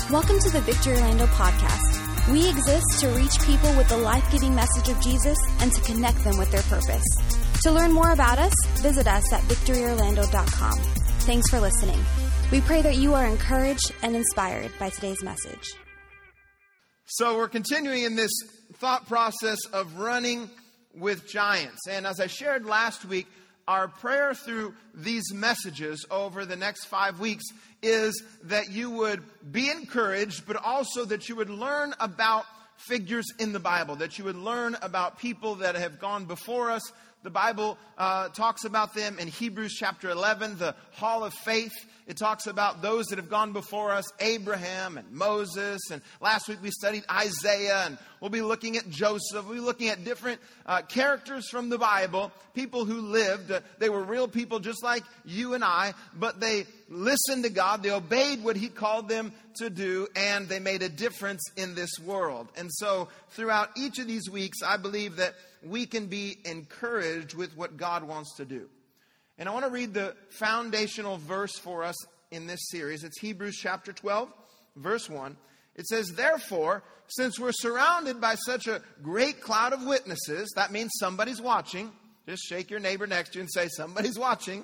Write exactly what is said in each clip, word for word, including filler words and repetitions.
Welcome to the Victory Orlando podcast. We exist to reach people with the life-giving message of Jesus and to connect them with their purpose. To learn more about us, visit us at victory orlando dot com. Thanks for listening. We pray that you are encouraged and inspired by today's message. So we're continuing in this thought process of running with giants. And as I shared last week, our prayer through these messages over the next five weeks is that you would be encouraged, but also that you would learn about figures in the Bible, that you would learn about people that have gone before us. The Bible uh, talks about them in Hebrews chapter eleven, the Hall of Faith. It talks about those that have gone before us, Abraham and Moses. And last week we studied Isaiah, and we'll be looking at Joseph. We'll be looking at different uh, characters from the Bible, people who lived. Uh, they were real people just like you and I, but they listened to God. They obeyed what He called them to do, and they made a difference in this world. And so throughout each of these weeks, I believe that we can be encouraged with what God wants to do. And I want to read the foundational verse for us in this series. It's Hebrews chapter twelve, verse one. It says, "Therefore, since we're surrounded by such a great cloud of witnesses," that means somebody's watching. Just shake your neighbor next to you and say, somebody's watching.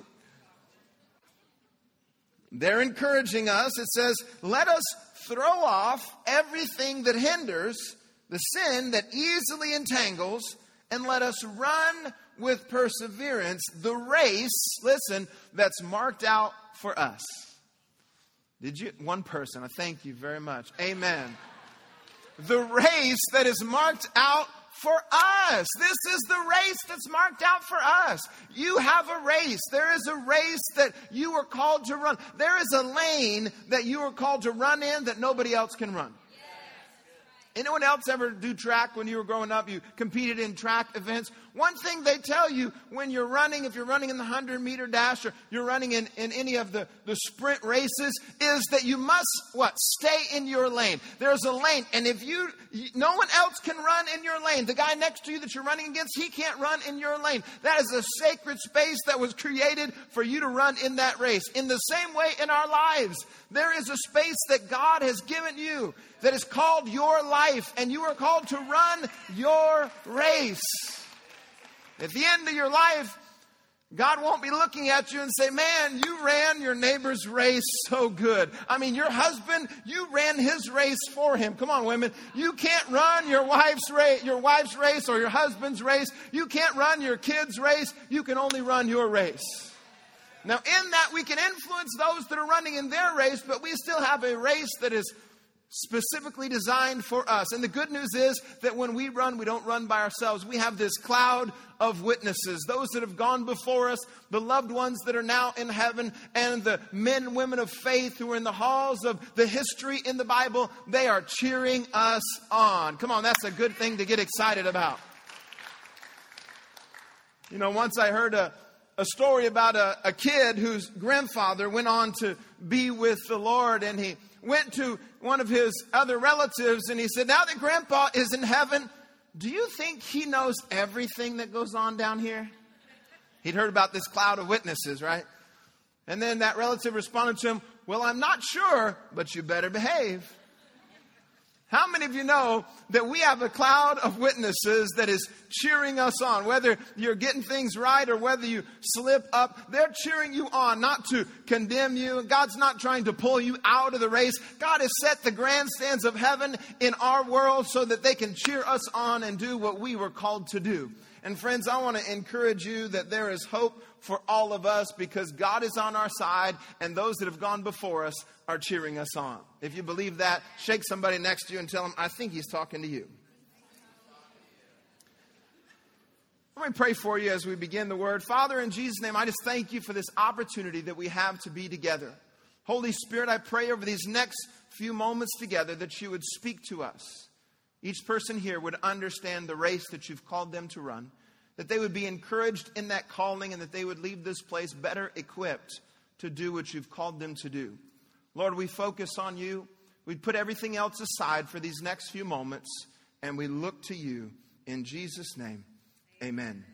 They're encouraging us. It says, "Let us throw off everything that hinders, the sin that easily entangles, and let us run with perseverance the race," listen, "that's marked out for us." Did you? One person. I thank you very much. Amen. The race that is marked out for us. This is the race that's marked out for us. You have a race. There is a race that you are called to run. There is a lane that you are called to run in that nobody else can run. Anyone else ever do track when you were growing up? You competed in track events. One thing they tell you when you're running, if you're running in the one hundred meter dash or you're running in, in any of the, the sprint races, is that you must, what? Stay in your lane. There's a lane. And if you, no one else can run in your lane. The guy next to you that you're running against, he can't run in your lane. That is a sacred space that was created for you to run in that race. In the same way in our lives, there is a space that God has given you that is called your life, and you are called to run your race. At the end of your life, God won't be looking at you and say, "Man, you ran your neighbor's race so good." I mean, your husband, you ran his race for him. Come on, women. You can't run your wife's race, your wife's race or your husband's race. You can't run your kid's race. You can only run your race. Now, in that, we can influence those that are running in their race, but we still have a race that is specifically designed for us. And the good news is that when we run, we don't run by ourselves. We have this cloud of witnesses, those that have gone before us, the loved ones that are now in heaven, and the men and women of faith who are in the halls of the history in the Bible. They are cheering us on. Come on, that's a good thing to get excited about. You know, once I heard a A story about a, a kid whose grandfather went on to be with the Lord, and he went to one of his other relatives and he said, "Now that Grandpa is in heaven, do you think he knows everything that goes on down here?" He'd heard about this cloud of witnesses, right? And then that relative responded to him, "Well, I'm not sure, but you better behave." How many of you know that we have a cloud of witnesses that is cheering us on? Whether you're getting things right or whether you slip up, they're cheering you on, not to condemn you. God's not trying to pull you out of the race. God has set the grandstands of heaven in our world so that they can cheer us on and do what we were called to do. And friends, I want to encourage you that there is hope for all of us because God is on our side and those that have gone before us are cheering us on. If you believe that, shake somebody next to you and tell them, "I think he's talking to you." Let me pray for you as we begin the word. Father, in Jesus' name, I just thank you for this opportunity that we have to be together. Holy Spirit, I pray over these next few moments together that you would speak to us. Each person here would understand the race that you've called them to run, that they would be encouraged in that calling, and that they would leave this place better equipped to do what you've called them to do. Lord, we focus on you. We put everything else aside for these next few moments, and we look to you. In Jesus' name, amen.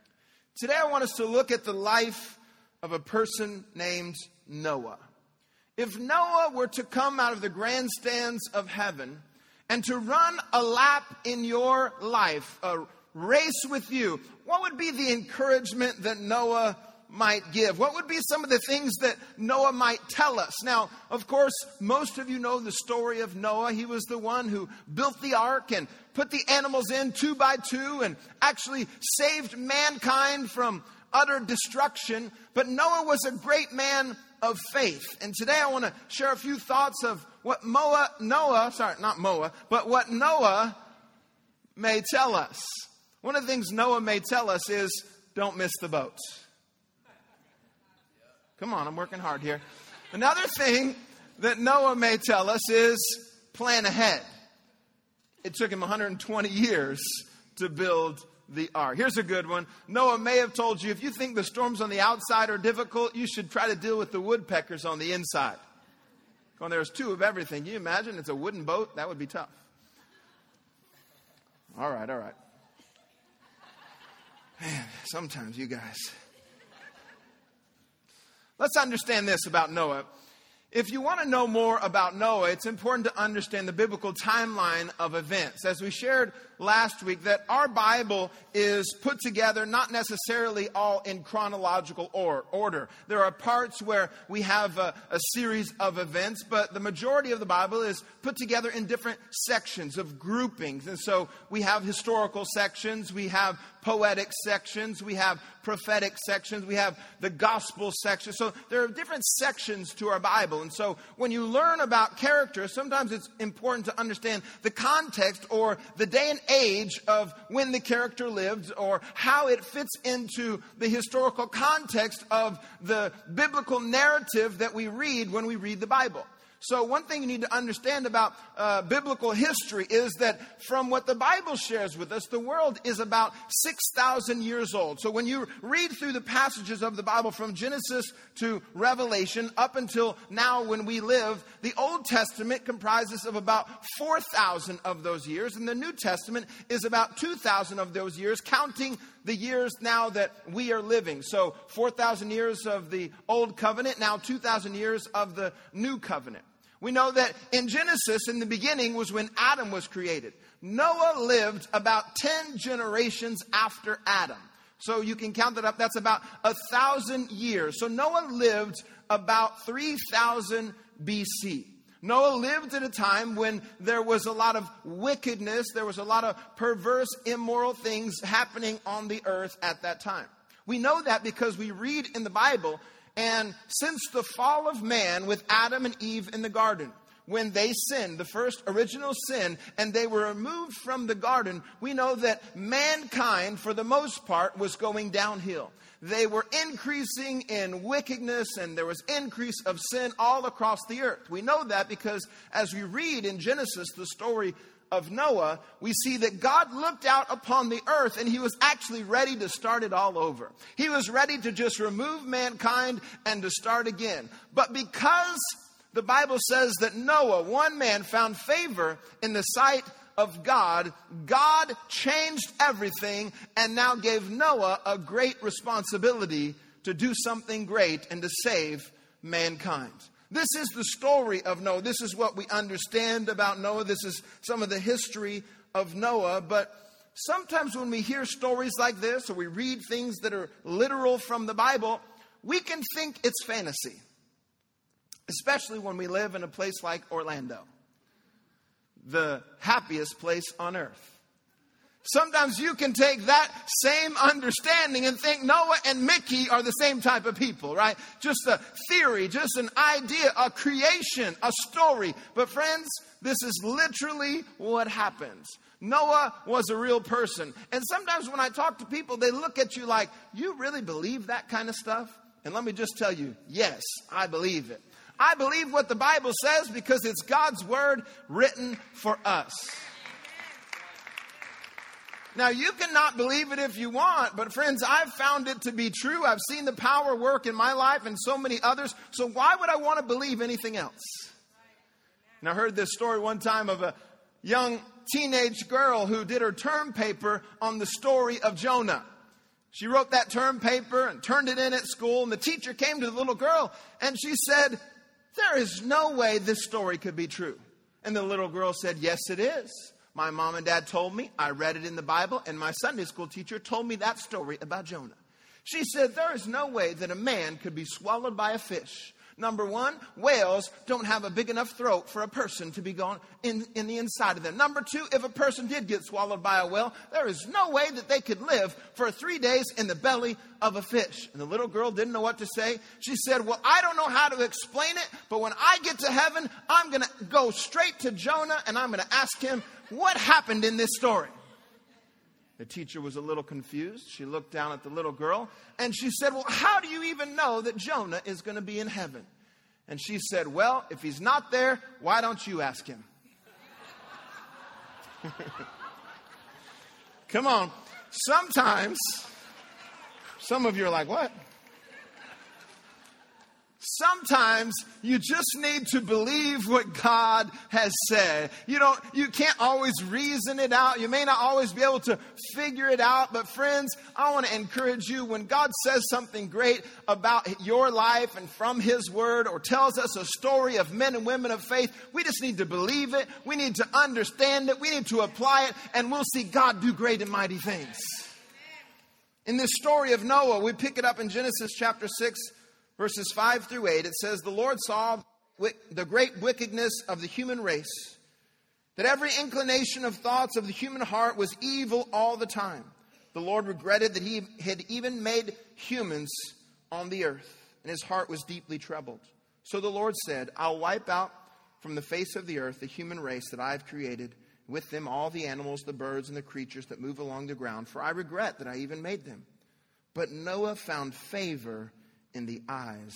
Today I want us to look at the life of a person named Noah. If Noah were to come out of the grandstands of heaven and to run a lap in your life, a race with you, what would be the encouragement that Noah might give? What would be some of the things that Noah might tell us? Now, of course, most of you know the story of Noah. He was the one who built the ark and put the animals in two by two and actually saved mankind from utter destruction. But Noah was a great man of faith. And today I want to share a few thoughts of what Noah, Noah, sorry, not Moa, but what Noah may tell us. One of the things Noah may tell us is, don't miss the boat. Come on, I'm working hard here. Another thing that Noah may tell us is plan ahead. It took him one hundred twenty years to build the ark. Here's a good one. Noah may have told you, if you think the storms on the outside are difficult, you should try to deal with the woodpeckers on the inside. When there's two of everything, can you imagine? It's a wooden boat. That would be tough. All right, all right. Man, sometimes you guys. Let's understand this about Noah. If you want to know more about Noah, it's important to understand the biblical timeline of events. As we shared last week, that our Bible is put together not necessarily all in chronological or, order. There are parts where we have a, a series of events, but the majority of the Bible is put together in different sections of groupings. And so we have historical sections, we have poetic sections, we have prophetic sections, we have the gospel section. So there are different sections to our Bible. And so when you learn about characters, sometimes it's important to understand the context or the day and age of when the character lived or how it fits into the historical context of the biblical narrative that we read when we read the Bible. So one thing you need to understand about uh, biblical history is that from what the Bible shares with us, the world is about six thousand years old. So when you read through the passages of the Bible from Genesis to Revelation up until now when we live, the Old Testament comprises of about four thousand of those years, and the New Testament is about two thousand of those years, counting the years now that we are living. So four thousand years of the Old Covenant, now two thousand years of the New Covenant. We know that in Genesis, in the beginning, was when Adam was created. Noah lived about ten generations after Adam. So you can count that up. That's about a thousand years. So Noah lived about three thousand B C. Noah lived at a time when there was a lot of wickedness. There was a lot of perverse, immoral things happening on the earth at that time. We know that because we read in the Bible. And since the fall of man with Adam and Eve in the garden, when they sinned, the first original sin, and they were removed from the garden, we know that mankind, for the most part, was going downhill. They were increasing in wickedness, and there was increase of sin all across the earth. We know that because as we read in Genesis, the story of Noah, we see that God looked out upon the earth and he was actually ready to start it all over. He was ready to just remove mankind and to start again. But because the Bible says that Noah, one man, found favor in the sight of God, God changed everything and now gave Noah a great responsibility to do something great and to save mankind. This is the story of Noah. This is what we understand about Noah. This is some of the history of Noah. But sometimes when we hear stories like this or we read things that are literal from the Bible, we can think it's fantasy. Especially when we live in a place like Orlando, the happiest place on earth. Sometimes you can take that same understanding and think Noah and Mickey are the same type of people, right? Just a theory, just an idea, a creation, a story. But friends, this is literally what happens. Noah was a real person. And sometimes when I talk to people, they look at you like, you really believe that kind of stuff? And let me just tell you, yes, I believe it. I believe what the Bible says because it's God's word written for us. Now, you cannot believe it if you want, but friends, I've found it to be true. I've seen the power work in my life and so many others. So why would I want to believe anything else? And I heard this story one time of a young teenage girl who did her term paper on the story of Jonah. She wrote that term paper and turned it in at school, and the teacher came to the little girl and she said, there is no way this story could be true. And the little girl said, yes, it is. My mom and dad told me, I read it in the Bible, and my Sunday school teacher told me that story about Jonah. She said, there is no way that a man could be swallowed by a fish. Number one, whales don't have a big enough throat for a person to be gone in, in the inside of them. Number two, if a person did get swallowed by a whale, there is no way that they could live for three days in the belly of a fish. And the little girl didn't know what to say. She said, well, I don't know how to explain it, but when I get to heaven, I'm going to go straight to Jonah and I'm going to ask him what happened in this story. The teacher was a little confused. She looked down at the little girl and she said, well, how do you even know that Jonah is going to be in heaven? And she said, well, if he's not there, why don't you ask him? Come on. Sometimes, some of you are like, what? Sometimes you just need to believe what God has said. You don't, you can't always reason it out. You may not always be able to figure it out. But friends, I want to encourage you, when God says something great about your life and from His Word, or tells us a story of men and women of faith, we just need to believe it. We need to understand it. We need to apply it, and we'll see God do great and mighty things. In this story of Noah, we pick it up in Genesis chapter six, verses five through eight, it says, the Lord saw the great wickedness of the human race, that every inclination of thoughts of the human heart was evil all the time. The Lord regretted that He had even made humans on the earth, and His heart was deeply troubled. So the Lord said, I'll wipe out from the face of the earth the human race that I have created, with them all the animals, the birds, and the creatures that move along the ground, for I regret that I even made them. But Noah found favor in the eyes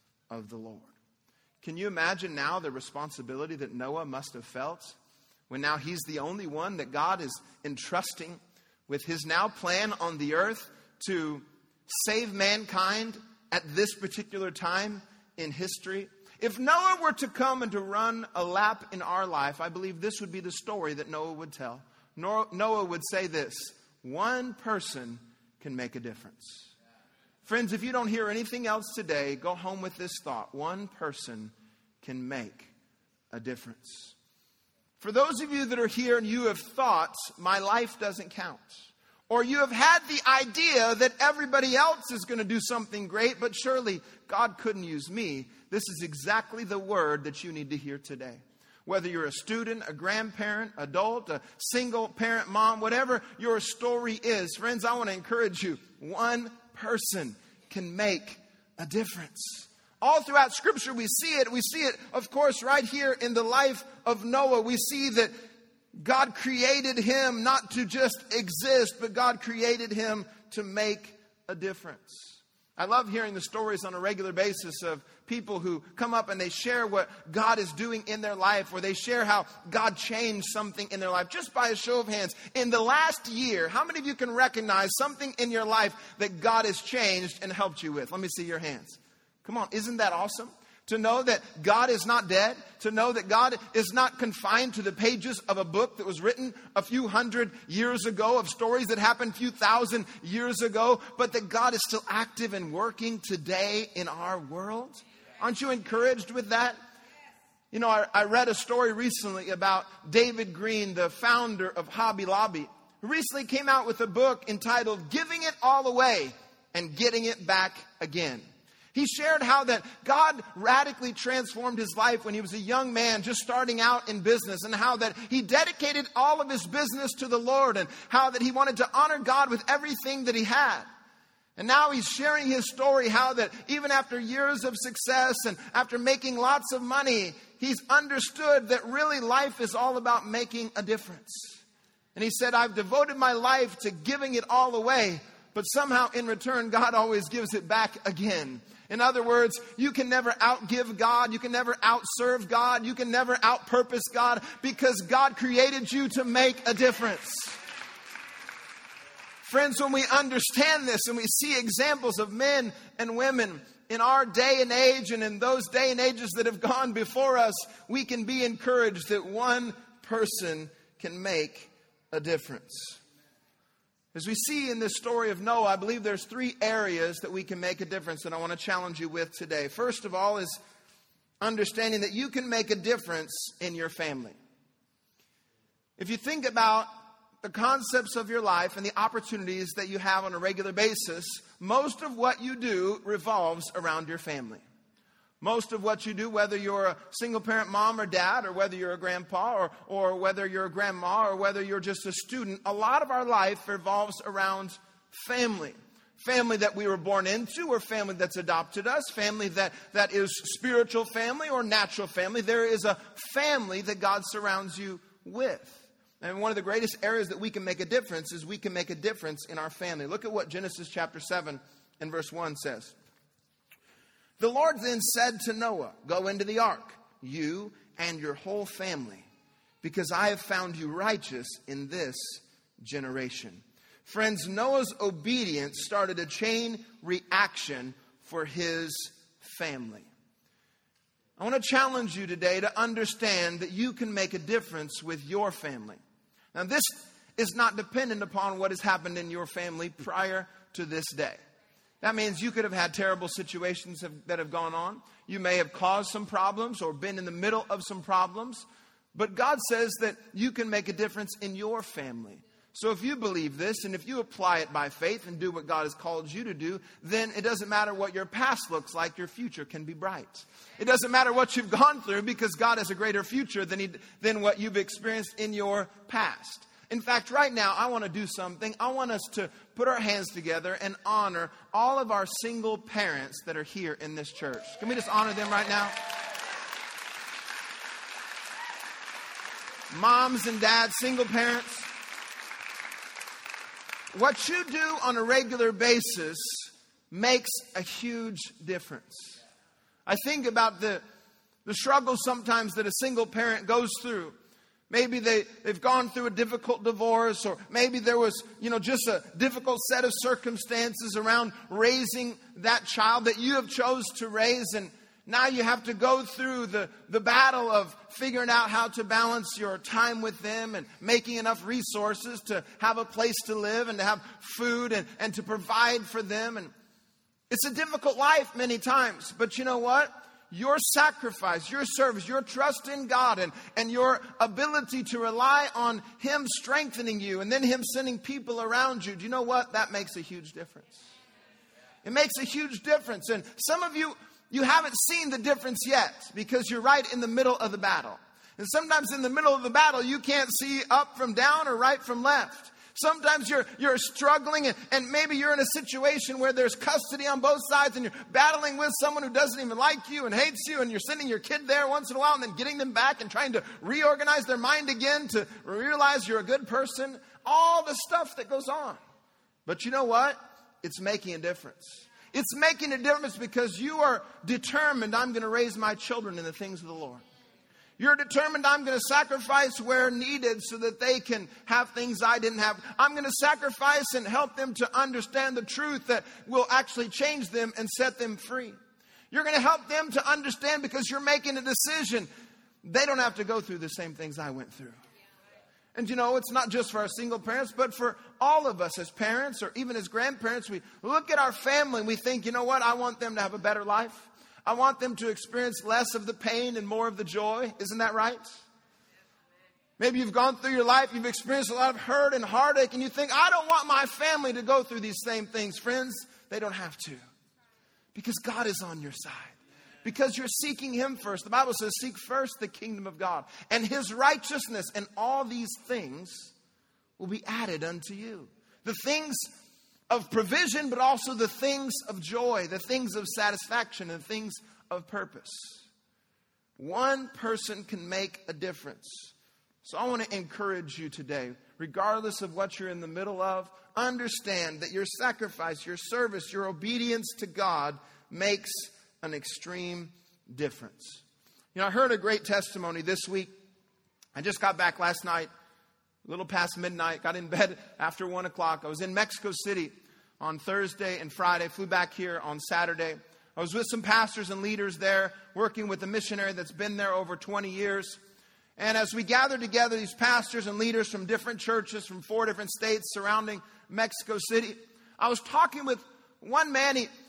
of the Lord. Can you imagine now the responsibility that Noah must have felt when now he's the only one that God is entrusting with His now plan on the earth to save mankind at this particular time in history? If Noah were to come and to run a lap in our life, I believe this would be the story that Noah would tell. Noah would say this: one person can make a difference. Friends, if you don't hear anything else today, go home with this thought. One person can make a difference. For those of you that are here and you have thought, my life doesn't count, or you have had the idea that everybody else is going to do something great, but surely God couldn't use me, this is exactly the word that you need to hear today. Whether you're a student, a grandparent, adult, a single parent, mom, whatever your story is, friends, I want to encourage you. One person can make a difference. All throughout Scripture we see it. We see it, of course, right here in the life of Noah. We see that God created him not to just exist, but God created him to make a difference. I love hearing the stories on a regular basis of people who come up and they share what God is doing in their life, or they share how God changed something in their life. Just by a show of hands, in the last year, how many of you can recognize something in your life that God has changed and helped you with? Let me see your hands. Come on, isn't that awesome? To know that God is not dead, to know that God is not confined to the pages of a book that was written a few hundred years ago, of stories that happened a few thousand years ago, but that God is still active and working today in our world. Aren't you encouraged with that? You know, I, I read a story recently about David Green, the founder of Hobby Lobby, who recently came out with a book entitled Giving It All Away and Getting It Back Again. He shared how that God radically transformed his life when he was a young man just starting out in business, and how that he dedicated all of his business to the Lord, and how that he wanted to honor God with everything that he had. And now he's sharing his story, how that even after years of success and after making lots of money, he's understood that really life is all about making a difference. And he said, I've devoted my life to giving it all away, but somehow in return, God always gives it back again. In other words, you can never outgive God. You can never outserve God. You can never outpurpose God, because God created you to make a difference. Friends, when we understand this and we see examples of men and women in our day and age and in those day and ages that have gone before us, we can be encouraged that one person can make a difference. As we see in this story of Noah, I believe there's three areas that we can make a difference that I want to challenge you with today. First of all is understanding that you can make a difference in your family. If you think about the concepts of your life and the opportunities that you have on a regular basis, most of what you do revolves around your family. Most of what you do, whether you're a single-parent mom or dad, or whether you're a grandpa, or, or whether you're a grandma, or whether you're just a student, a lot of our life revolves around family. Family that we were born into, or family that's adopted us, family that, that is spiritual family or natural family. There is a family that God surrounds you with. And one of the greatest areas that we can make a difference is we can make a difference in our family. Look at what Genesis chapter seven and verse one says. The Lord then said to Noah, go into the ark, you and your whole family, because I have found you righteous in this generation. Friends, Noah's obedience started a chain reaction for his family. I want to challenge you today to understand that you can make a difference with your family. Now, this is not dependent upon what has happened in your family prior to this day. That means you could have had terrible situations have, that have gone on. You may have caused some problems or been in the middle of some problems. But God says that you can make a difference in your family. So if you believe this and if you apply it by faith and do what God has called you to do, then it doesn't matter what your past looks like, your future can be bright. It doesn't matter what you've gone through, because God has a greater future than, he, than what you've experienced in your past. In fact, right now, I want to do something. I want us to put our hands together and honor all of our single parents that are here in this church. Can we just honor them right now? Moms and dads, single parents. What you do on a regular basis makes a huge difference. I think about the, the struggles sometimes that a single parent goes through. Maybe they, they've gone through a difficult divorce, or maybe there was, you know, just a difficult set of circumstances around raising that child that you have chose to raise. And now you have to go through the, the battle of figuring out how to balance your time with them and making enough resources to have a place to live and to have food and, and to provide for them. And it's a difficult life many times. But you know what? Your sacrifice, your service, your trust in God, and, and your ability to rely on Him strengthening you and then Him sending people around you, do you know what? That makes a huge difference. It makes a huge difference. And some of you, you haven't seen the difference yet because you're right in the middle of the battle. And sometimes in the middle of the battle, you can't see up from down or right from left. Sometimes you're you're struggling and, and maybe you're in a situation where there's custody on both sides and you're battling with someone who doesn't even like you and hates you, and you're sending your kid there once in a while and then getting them back and trying to reorganize their mind again to realize you're a good person. All the stuff that goes on. But you know what? It's making a difference. It's making a difference because you are determined, I'm going to raise my children in the things of the Lord. You're determined, I'm going to sacrifice where needed so that they can have things I didn't have. I'm going to sacrifice and help them to understand the truth that will actually change them and set them free. You're going to help them to understand because you're making a decision. They don't have to go through the same things I went through. And you know, it's not just for our single parents, but for all of us as parents or even as grandparents. We look at our family and we think, you know what? I want them to have a better life. I want them to experience less of the pain and more of the joy. Isn't that right? Maybe you've gone through your life, you've experienced a lot of hurt and heartache, and you think, I don't want my family to go through these same things. Friends, they don't have to. Because God is on your side. Because you're seeking Him first. The Bible says, seek first the kingdom of God and His righteousness, and all these things will be added unto you. The things of provision, but also the things of joy, the things of satisfaction, and things of purpose. One person can make a difference. So I want to encourage you today, regardless of what you're in the middle of, understand that your sacrifice, your service, your obedience to God makes an extreme difference. You know, I heard a great testimony this week. I just got back last night. A little past midnight, got in bed after one o'clock. I was in Mexico City on Thursday and Friday, flew back here on Saturday. I was with some pastors and leaders there, working with a missionary that's been there over twenty years. And as we gathered together, these pastors and leaders from different churches, from four different states surrounding Mexico City, I was talking with one man. He,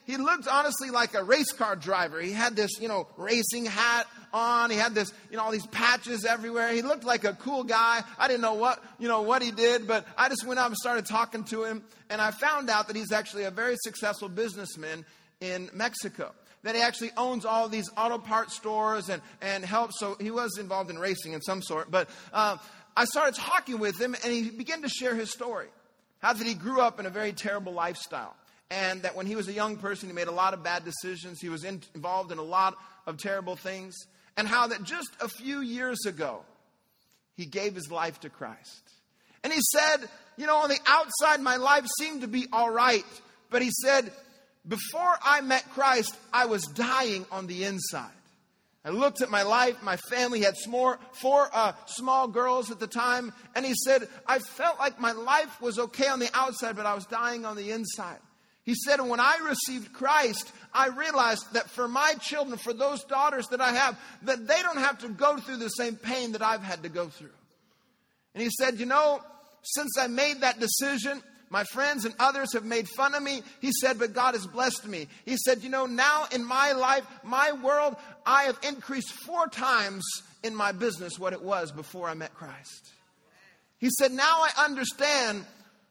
he looked honestly like a race car driver. He had this, you know, racing hat on. He had this, you know, all these patches everywhere. He looked like a cool guy. I didn't know what, you know, what he did, but I just went up and started talking to him. And I found out that he's actually a very successful businessman in Mexico. That he actually owns all these auto parts stores and, and helps. So he was involved in racing in some sort. But uh, I started talking with him, and he began to share his story. How that he grew up in a very terrible lifestyle. And that when he was a young person, he made a lot of bad decisions. He was in, involved in a lot of terrible things. And how that just a few years ago, he gave his life to Christ. And he said, you know, on the outside, my life seemed to be all right. But he said, before I met Christ, I was dying on the inside. I looked at my life, my family had four, four uh, small girls at the time. And he said, I felt like my life was okay on the outside, but I was dying on the inside. He said, when I received Christ, I realized that for my children, for those daughters that I have, that they don't have to go through the same pain that I've had to go through. And he said, you know, since I made that decision, my friends and others have made fun of me. He said, but God has blessed me. He said, you know, now in my life, my world, I have increased four times in my business what it was before I met Christ. He said, now I understand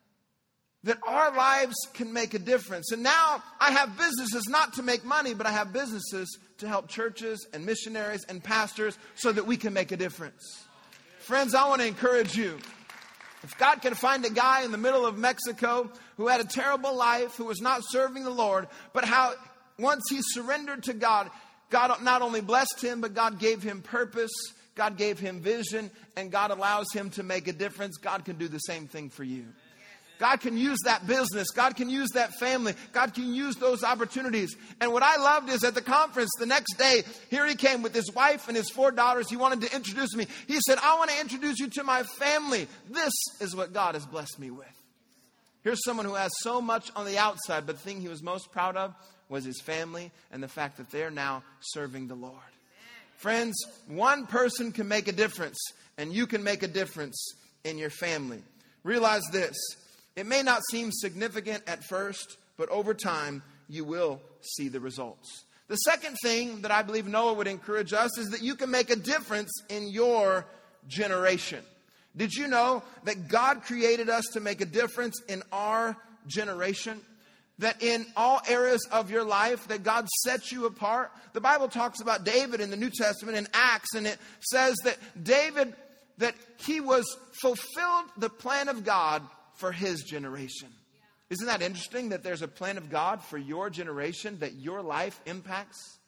that our lives can make a difference. And now I have businesses not to make money, but I have businesses to help churches and missionaries and pastors so that we can make a difference. Friends, I want to encourage you. If God can find a guy in the middle of Mexico who had a terrible life, who was not serving the Lord, but how once he surrendered to God, God not only blessed him, but God gave him purpose, God gave him vision, and God allows him to make a difference. God can do the same thing for you. God can use that business. God can use that family. God can use those opportunities. And what I loved is at the conference the next day, here he came with his wife and his four daughters. He wanted to introduce me. He said, I want to introduce you to my family. This is what God has blessed me with. Here's someone who has so much on the outside, but the thing he was most proud of was his family and the fact that they're now serving the Lord. Friends, one person can make a difference, and you can make a difference in your family. Realize this. It may not seem significant at first, but over time, you will see the results. The second thing that I believe Noah would encourage us is that you can make a difference in your generation. Did you know that God created us to make a difference in our generation? That in all areas of your life, that God sets you apart? The Bible talks about David in the New Testament in Acts, and it says that David, that he was fulfilled the plan of God for his generation. Isn't that interesting that there's a plan of God for your generation that your life impacts?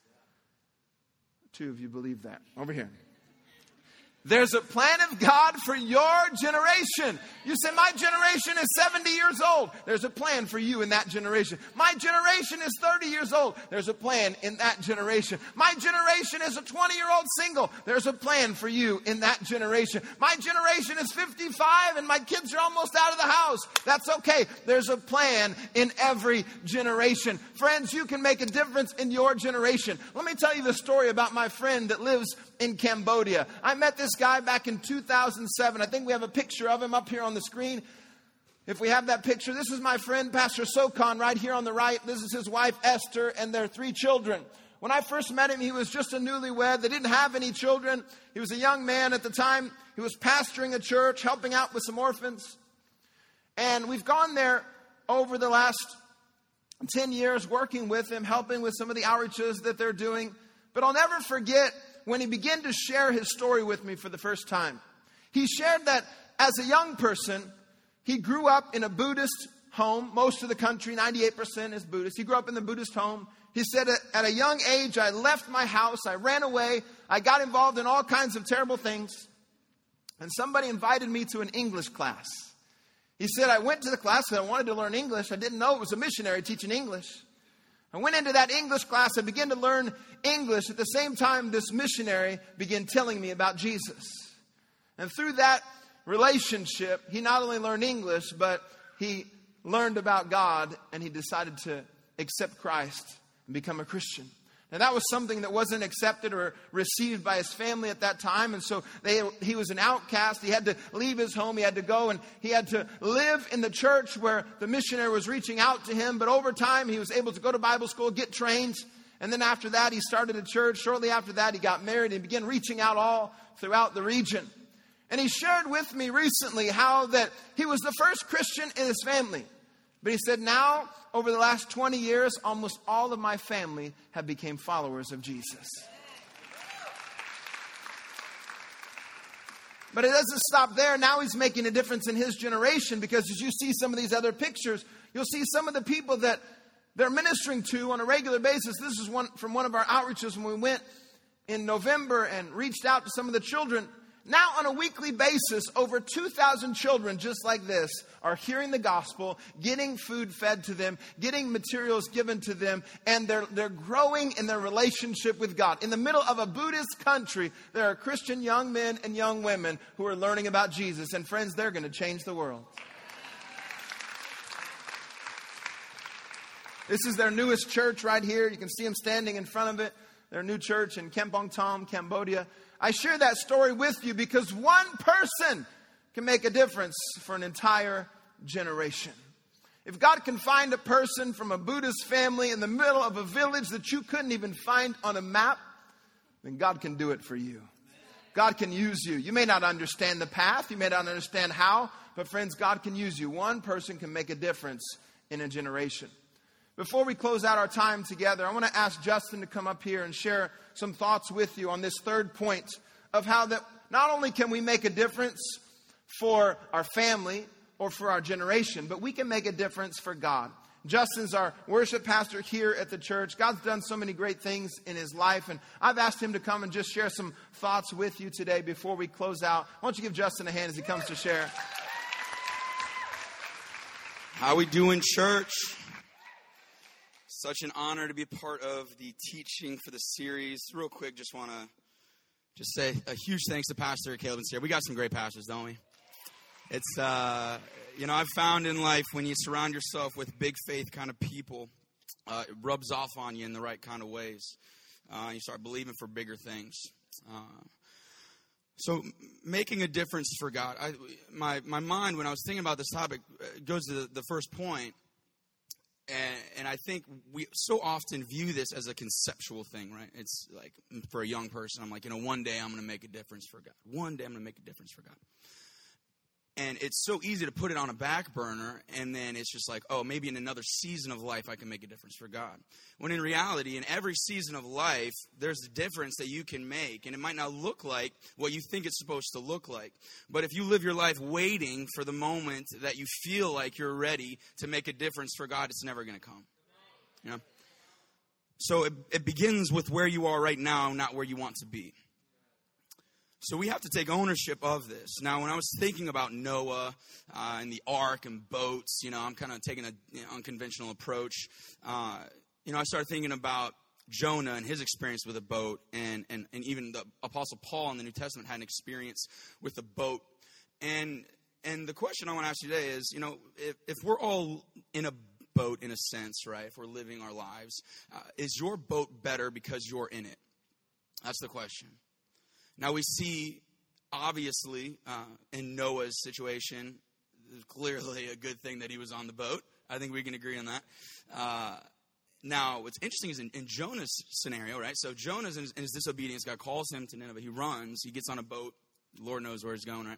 Two of you believe that. Over here. There's a plan of God for your generation. You say, my generation is seventy years old. There's a plan for you in that generation. My generation is thirty years old. There's a plan in that generation. My generation is a twenty-year-old single. There's a plan for you in that generation. My generation is fifty-five and my kids are almost out of the house. That's okay. There's a plan in every generation. Friends, you can make a difference in your generation. Let me tell you the story about my friend that lives in Cambodia. I met this guy back in two thousand seven. I think we have a picture of him up here on the screen. If we have that picture, this is my friend, Pastor Sokon, right here on the right. This is his wife, Esther, and their three children. When I first met him, he was just a newlywed. They didn't have any children. He was a young man at the time. He was pastoring a church, helping out with some orphans. And we've gone there over the last ten years, working with him, helping with some of the outreaches that they're doing. But I'll never forget when he began to share his story with me for the first time. He shared that as a young person, he grew up in a Buddhist home. Most of the country, ninety-eight percent is Buddhist. He grew up in the Buddhist home. He said, at a young age, I left my house. I ran away. I got involved in all kinds of terrible things. And somebody invited me to an English class. He said, I went to the class and I wanted to learn English. I didn't know it was a missionary teaching English. I went into that English class. I began to learn English. At the same time, this missionary began telling me about Jesus. And through that relationship, he not only learned English, but he learned about God, and he decided to accept Christ and become a Christian. And that was something that wasn't accepted or received by his family at that time. And so they, he was an outcast. He had to leave his home. He had to go and he had to live in the church where the missionary was reaching out to him. But over time, he was able to go to Bible school, get trained. And then after that, he started a church. Shortly after that, he got married and began reaching out all throughout the region. And he shared with me recently how that he was the first Christian in his family. But he said, now, over the last twenty years, almost all of my family have become followers of Jesus. But it doesn't stop there. Now he's making a difference in his generation, because as you see some of these other pictures, you'll see some of the people that they're ministering to on a regular basis. This is one from one of our outreaches when we went in November and reached out to some of the children. Now, on a weekly basis, over two thousand children just like this are hearing the gospel, getting food fed to them, getting materials given to them, and they're, they're growing in their relationship with God. In the middle of a Buddhist country, there are Christian young men and young women who are learning about Jesus. And friends, they're going to change the world. This is their newest church right here. You can see them standing in front of it. Their new church in Kampong Thom, Cambodia. I share that story with you because one person can make a difference for an entire generation. If God can find a person from a Buddhist family in the middle of a village that you couldn't even find on a map, then God can do it for you. God can use you. You may not understand the path. You may not understand how. But friends, God can use you. One person can make a difference in a generation. Before we close out our time together, I want to ask Justin to come up here and share some thoughts with you on this third point of how that not only can we make a difference for our family or for our generation, but we can make a difference for God. Justin's our worship pastor here at the church. God's done so many great things in his life, and I've asked him to come and just share some thoughts with you today before we close out. Why don't you give Justin a hand as he comes to share? How we doing, church? Such an honor to be a part of the teaching for the series. Real quick, just want to just say a huge thanks to Pastor Caleb and Sarah. We got some great pastors, don't we? It's, uh, you know, I've found in life when you surround yourself with big faith kind of people, uh, it rubs off on you in the right kind of ways. Uh, you start believing for bigger things. Uh, so making a difference for God. I, my, my mind, when I was thinking about this topic, goes to the, the first point. And, and I think we so often view this as a conceptual thing, right? It's like for a young person, I'm like, you know, one day I'm going to make a difference for God. One day I'm going to make a difference for God. And it's so easy to put it on a back burner, and then it's just like, oh, maybe in another season of life I can make a difference for God. When in reality, in every season of life, there's a difference that you can make, and it might not look like what you think it's supposed to look like. But if you live your life waiting for the moment that you feel like you're ready to make a difference for God, it's never going to come. You know? So it, it begins with where you are right now, not where you want to be. So we have to take ownership of this. Now, when I was thinking about Noah uh, and the ark and boats, you know, I'm kind of taking an you know, unconventional approach. Uh, you know, I started thinking about Jonah and his experience with a boat, and, and, and even the Apostle Paul in the New Testament had an experience with a boat. And and the question I want to ask you today is, you know, if, if we're all in a boat in a sense, right, if we're living our lives, uh, is your boat better because you're in it? That's the question. Now, we see, obviously, uh, in Noah's situation, clearly a good thing that he was on the boat. I think we can agree on that. Uh, now, what's interesting is in, in Jonah's scenario, right? So Jonah's in his, in his disobedience. God calls him to Nineveh. He runs. He gets on a boat. The Lord knows where he's going, right?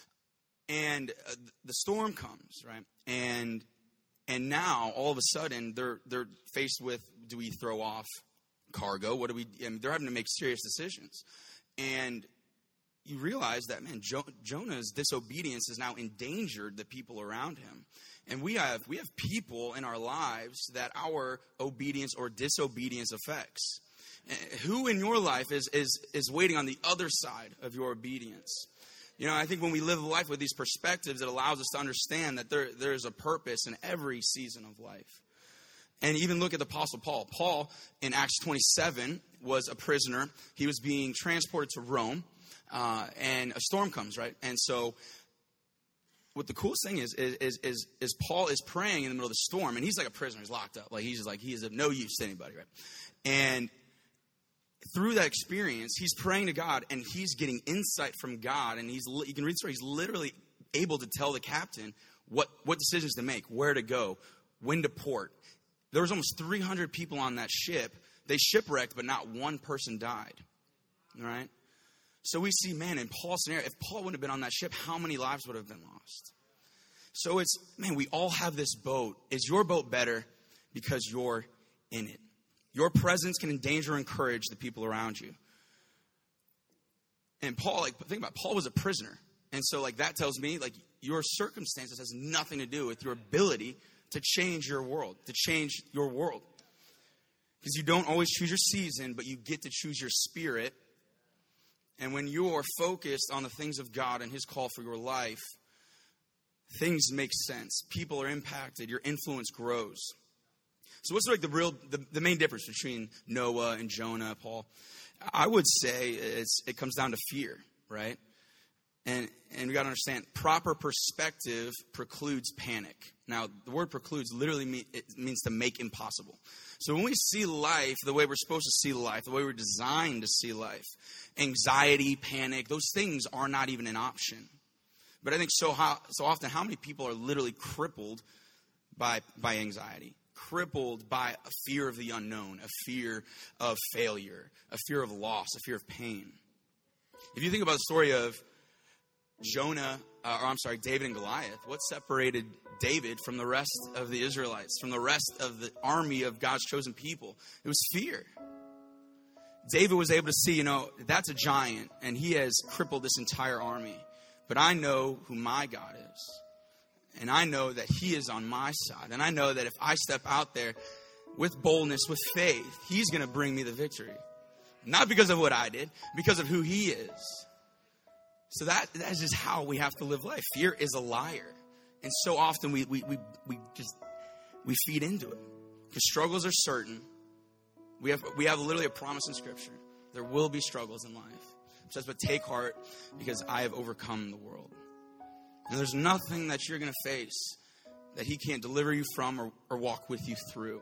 And uh, the storm comes, right? And and now, all of a sudden, they're they're faced with, do we throw off cargo? What do we, I mean, they're having to make serious decisions. And you realize that, man, jo- Jonah's disobedience has now endangered the people around him. And we have we have people in our lives that our obedience or disobedience affects. Who in your life is is is waiting on the other side of your obedience? You know, I think when we live life with these perspectives, it allows us to understand that there there is a purpose in every season of life. And even look at the Apostle Paul. Paul, in Acts twenty-seven, was a prisoner. He was being transported to Rome, uh, and a storm comes, right? And so what the coolest thing is, is, is, is Paul is praying in the middle of the storm, and he's like a prisoner. He's locked up. Like, he's just like, he is of no use to anybody, right? And through that experience, he's praying to God, and he's getting insight from God. And he's you can read the story. He's literally able to tell the captain what, what decisions to make, where to go, when to port. There was almost three hundred people on that ship. They shipwrecked, but not one person died. All right? So we see, man, in Paul's scenario, if Paul wouldn't have been on that ship, how many lives would have been lost? So it's, man, we all have this boat. Is your boat better because you're in it? Your presence can endanger and encourage the people around you. And Paul, like, think about it, Paul was a prisoner. And so, like, that tells me, like, your circumstances has nothing to do with your ability to change your world, to change your world. Because you don't always choose your season, but you get to choose your spirit. And when you're focused on the things of God and his call for your life, things make sense. People are impacted. Your influence grows. So what's like the real, the, the main difference between Noah and Jonah, Paul? I would say it's, it comes down to fear, right? And and we got to understand, proper perspective precludes panic. Now, the word precludes literally mean, it means to make impossible. So when we see life the way we're supposed to see life, the way we're designed to see life, anxiety, panic, those things are not even an option. But I think so how, so often, how many people are literally crippled by by anxiety? Crippled by a fear of the unknown, a fear of failure, a fear of loss, a fear of pain. If you think about the story of Jonah, uh, or I'm sorry, David and Goliath, what separated David from the rest of the Israelites, from the rest of the army of God's chosen people? It was fear. David was able to see, you know, that's a giant, and he has crippled this entire army. But I know who my God is. And I know that he is on my side. And I know that if I step out there with boldness, with faith, he's going to bring me the victory. Not because of what I did, because of who he is. So that, that is just how we have to live life. Fear is a liar. And so often we, we, we, we just, we feed into it. Because struggles are certain. We have, we have literally a promise in Scripture. There will be struggles in life. It says, but take heart because I have overcome the world. And there's nothing that you're going to face that he can't deliver you from or, or walk with you through.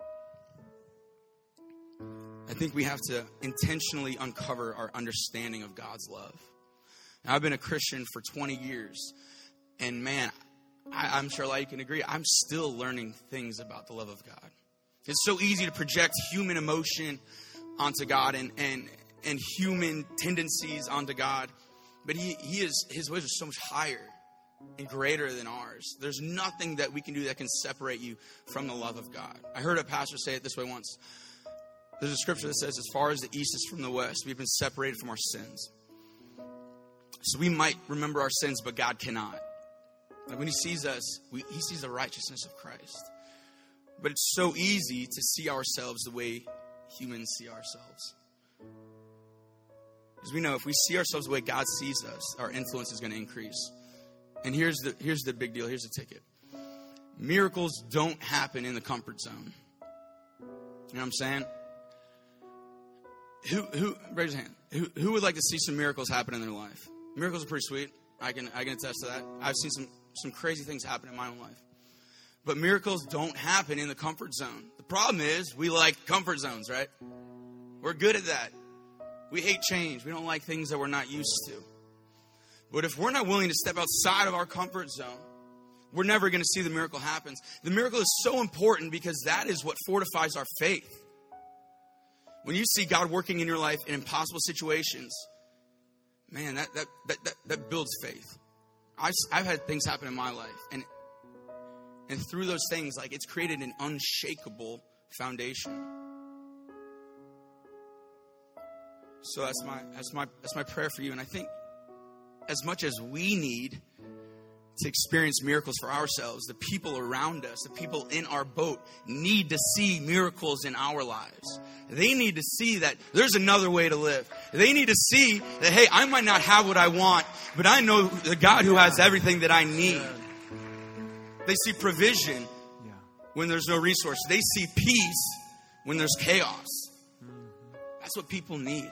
I think we have to intentionally uncover our understanding of God's love. Now, I've been a Christian for twenty years. And man, I, I'm sure a lot of you can agree, I'm still learning things about the love of God. It's so easy to project human emotion onto God and, and, and human tendencies onto God. But he, he is, his ways are so much higher and greater than ours. There's nothing that we can do that can separate you from the love of God. I heard a pastor say it this way once. There's a scripture that says, as far as the east is from the west, we've been separated from our sins. So we might remember our sins, but God cannot. Like when he sees us, we, he sees the righteousness of Christ. But it's so easy to see ourselves the way humans see ourselves. Because we know if we see ourselves the way God sees us, our influence is going to increase. And here's the here's the big deal. Here's the ticket. Miracles don't happen in the comfort zone. You know what I'm saying? Who who raise your hand? Who who would like to see some miracles happen in their life? Miracles are pretty sweet. I can I can attest to that. I've seen some some crazy things happen in my own life. But miracles don't happen in the comfort zone. The problem is we like comfort zones, right? We're good at that. We hate change. We don't like things that we're not used to. But if we're not willing to step outside of our comfort zone, we're never going to see the miracle happen. The miracle is so important because that is what fortifies our faith. When you see God working in your life in impossible situations, man, that that that that, that builds faith. I've, I've had things happen in my life, and and through those things, like it's created an unshakable foundation. So that's my that's my that's my prayer for you, and I think, as much as we need to experience miracles for ourselves, the people around us, the people in our boat need to see miracles in our lives. They need to see that there's another way to live. They need to see that, hey, I might not have what I want, but I know the God who has everything that I need. They see provision when there's no resource. They see peace when there's chaos. That's what people need.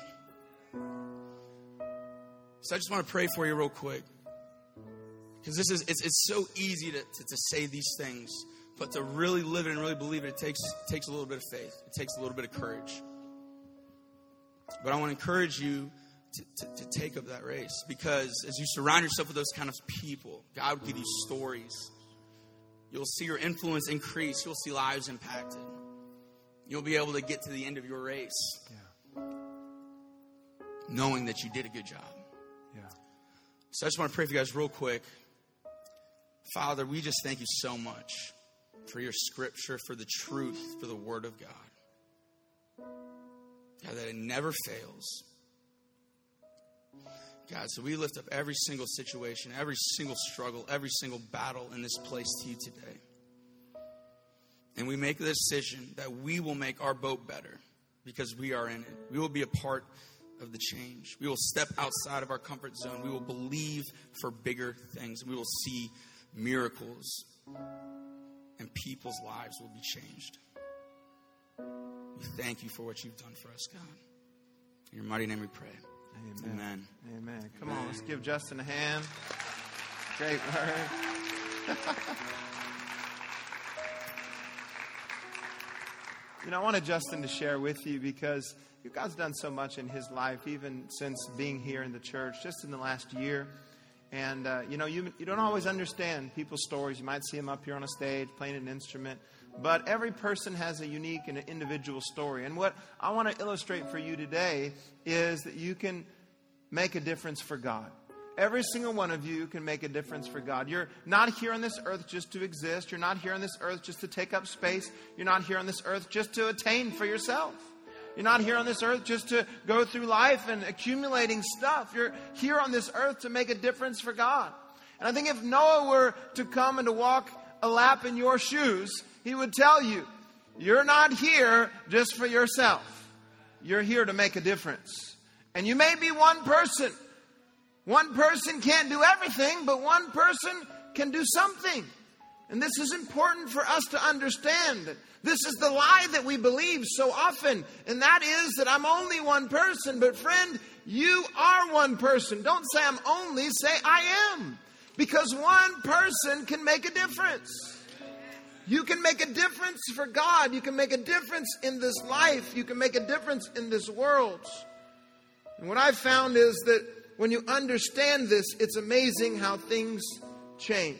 So I just want to pray for you real quick. Because this is it's, it's so easy to, to, to say these things. But to really live it and really believe it, it takes, it takes a little bit of faith. It takes a little bit of courage. But I want to encourage you to, to, to take up that race, because as you surround yourself with those kind of people, God will give you stories. You'll see your influence increase. You'll see lives impacted. You'll be able to get to the end of your race yeah. knowing that you did a good job. Yeah. So I just want to pray for you guys real quick. Father, we just thank you so much for your scripture, for the truth, for the word of God. God, that it never fails. God, so we lift up every single situation, every single struggle, every single battle in this place to you today. And we make the decision that we will make our boat better because we are in it. We will be a part of the change. We will step outside of our comfort zone. We will believe for bigger things. We will see miracles, and people's lives will be changed. We thank you for what you've done for us, God. In your mighty name we pray. Amen. Amen. Amen. Come on, let's give Justin a hand. Great word. You know, I wanted Justin to share with you because God's done so much in his life, even since being here in the church, just in the last year. And, uh, you know, you, you don't always understand people's stories. You might see them up here on a stage playing an instrument. But every person has a unique and an individual story. And what I want to illustrate for you today is that you can make a difference for God. Every single one of you can make a difference for God. You're not here on this earth just to exist. You're not here on this earth just to take up space. You're not here on this earth just to attain for yourself. You're not here on this earth just to go through life and accumulating stuff. You're here on this earth to make a difference for God. And I think if Noah were to come and to walk a lap in your shoes, he would tell you, you're not here just for yourself. You're here to make a difference. And you may be one person. One person can't do everything, but one person can do something. And this is important for us to understand. This is the lie that we believe so often. And that is that I'm only one person. But friend, you are one person. Don't say I'm only, say I am. Because one person can make a difference. You can make a difference for God. You can make a difference in this life. You can make a difference in this world. And what I've found is that when you understand this, it's amazing how things change.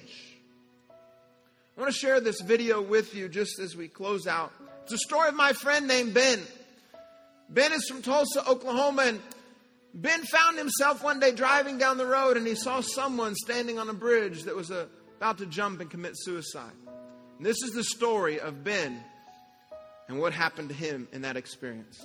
I want to share this video with you just as we close out. It's a story of my friend named Ben. Ben is from Tulsa, Oklahoma, and Ben found himself one day driving down the road, and he saw someone standing on a bridge that was uh, about to jump and commit suicide. And this is the story of Ben and what happened to him in that experience.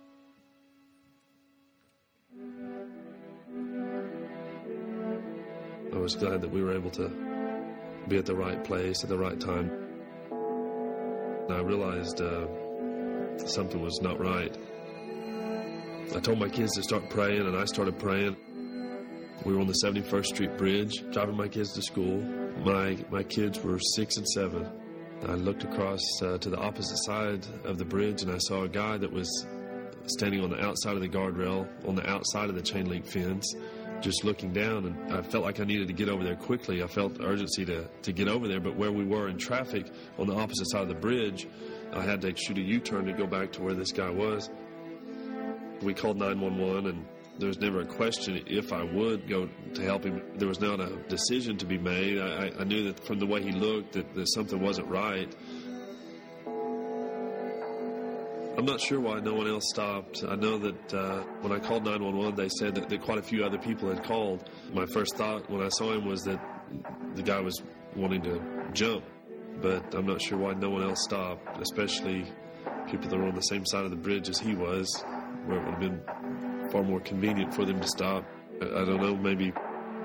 I was glad that we were able to be at the right place at the right time. And I realized uh, something was not right. I told my kids to start praying, and I started praying. We were on the seventy-first Street Bridge, driving my kids to school. My my kids were six and seven. I looked across uh, to the opposite side of the bridge, and I saw a guy that was standing on the outside of the guardrail, on the outside of the chain link fence, just looking down, and I felt like I needed to get over there quickly. I felt urgency to, to get over there, but where we were in traffic on the opposite side of the bridge, I had to shoot a U-turn to go back to where this guy was. We called nine one one, and there was never a question if I would go to help him. There was not a decision to be made. I, I knew that from the way he looked that, that something wasn't right. I'm not sure why no one else stopped. I know that uh, when I called nine one one, they said that, that quite a few other people had called. My first thought when I saw him was that the guy was wanting to jump, but I'm not sure why no one else stopped, especially people that were on the same side of the bridge as he was, where it would have been far more convenient for them to stop. I, I don't know, maybe...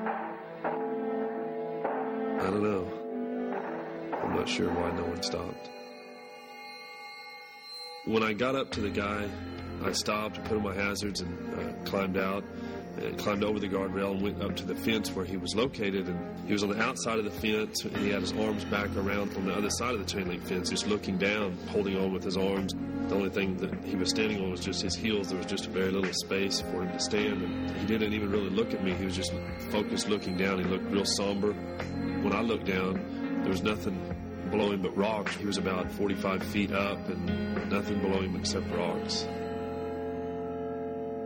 I don't know. I'm not sure why no one stopped. When I got up to the guy, I stopped, put on my hazards, and uh, climbed out, and climbed over the guardrail and went up to the fence where he was located. And he was on the outside of the fence, and he had his arms back around on the other side of the chain link fence, just looking down, holding on with his arms. The only thing that he was standing on was just his heels. There was just a very little space for him to stand, and he didn't even really look at me. He was just focused looking down. He looked real somber. When I looked down, there was nothing below him but rocks. He was about forty-five feet up, and nothing below him except rocks.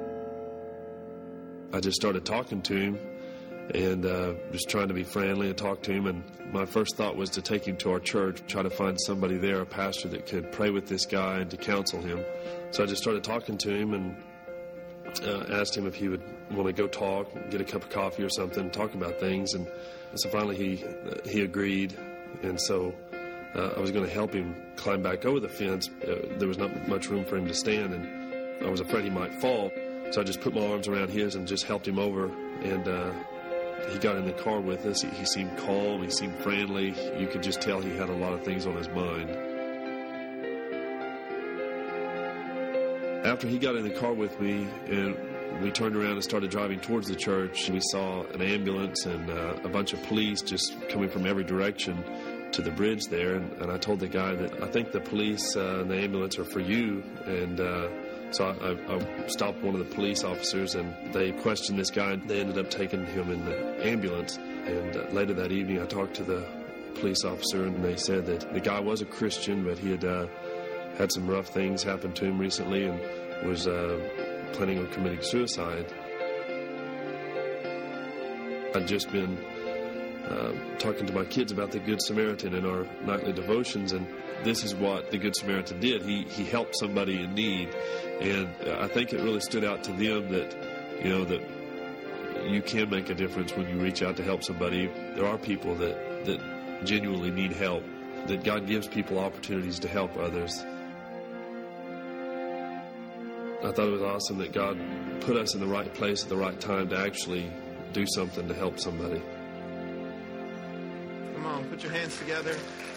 I just started talking to him and uh, just trying to be friendly and talk to him. And my first thought was to take him to our church, try to find somebody there, a pastor that could pray with this guy and to counsel him. So I just started talking to him and uh, asked him if he would want to go talk, get a cup of coffee or something, talk about things. And so finally he uh, he agreed. And so uh, I was going to help him climb back over the fence. Uh, there was not much room for him to stand, and I was afraid he might fall. So I just put my arms around his and just helped him over. And uh, he got in the car with us. He, he seemed calm. He seemed friendly. You could just tell he had a lot of things on his mind. After he got in the car with me and we turned around and started driving towards the church, we saw an ambulance and uh, a bunch of police just coming from every direction to the bridge there. And, and I told the guy that I think the police uh, and the ambulance are for you. And uh, so I, I, I stopped one of the police officers and they questioned this guy. And they ended up taking him in the ambulance. And uh, later that evening I talked to the police officer and they said that the guy was a Christian, but he had uh, had some rough things happen to him recently and was uh, planning on committing suicide. I'd just been uh, talking to my kids about the Good Samaritan in our nightly devotions, and this is what the Good Samaritan did. He he helped somebody in need, and I think it really stood out to them that, you know, that you can make a difference when you reach out to help somebody. There are people that, that genuinely need help, that God gives people opportunities to help others. I thought it was awesome that God put us in the right place at the right time to actually do something to help somebody. Come on, put your hands together.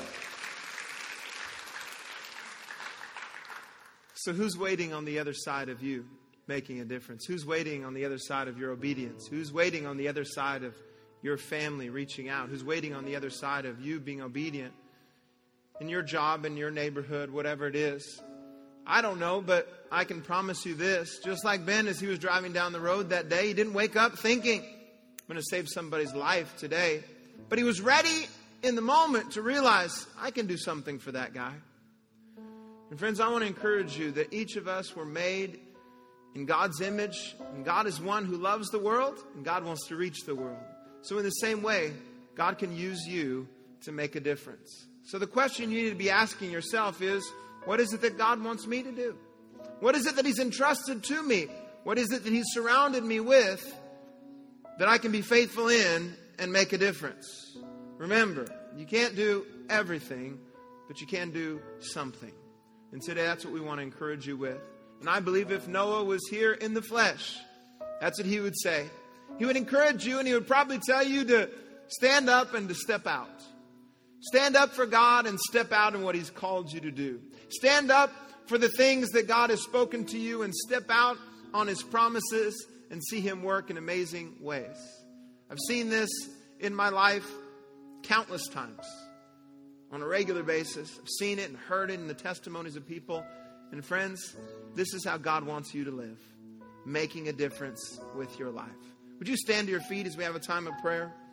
So who's waiting on the other side of you making a difference? Who's waiting on the other side of your obedience? Who's waiting on the other side of your family reaching out? Who's waiting on the other side of you being obedient in your job, in your neighborhood, whatever it is? I don't know, but I can promise you this. Just like Ben, as he was driving down the road that day, he didn't wake up thinking, I'm going to save somebody's life today. But he was ready in the moment to realize, I can do something for that guy. And friends, I want to encourage you that each of us were made in God's image. And God is one who loves the world, and God wants to reach the world. So in the same way, God can use you to make a difference. So the question you need to be asking yourself is, what is it that God wants me to do? What is it that He's entrusted to me? What is it that He's surrounded me with that I can be faithful in and make a difference? Remember, you can't do everything, but you can do something. And today that's what we want to encourage you with. And I believe if Noah was here in the flesh, that's what he would say. He would encourage you and he would probably tell you to stand up and to step out. Stand up for God and step out in what He's called you to do. Stand up for the things that God has spoken to you and step out on His promises and see Him work in amazing ways. I've seen this in my life countless times on a regular basis. I've seen it and heard it in the testimonies of people. And friends, this is how God wants you to live, making a difference with your life. Would you stand to your feet as we have a time of prayer?